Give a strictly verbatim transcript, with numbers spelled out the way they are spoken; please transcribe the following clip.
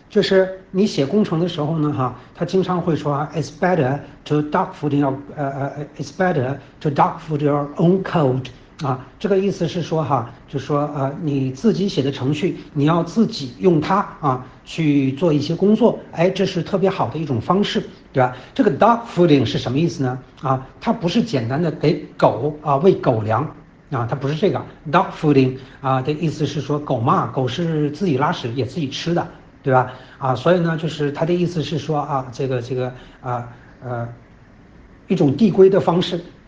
就是你写工程的时候呢，哈，他经常会说啊，it's better to dogfood your 呃呃，it's better to dogfood your own code 啊，这个意思是说哈，就说呃你自己写的程序，你要自己用它啊去做一些工作，哎，这是特别好的一种方式，对吧？这个 dogfooding 是什么意思呢？啊，它不是简单的给狗啊喂狗粮。啊，它不是这个 dog fooding 啊的意思是说狗嘛，狗是自己拉屎也自己吃的，对吧？啊，所以呢，就是它的意思是说啊，这个这个啊呃一种递归的方式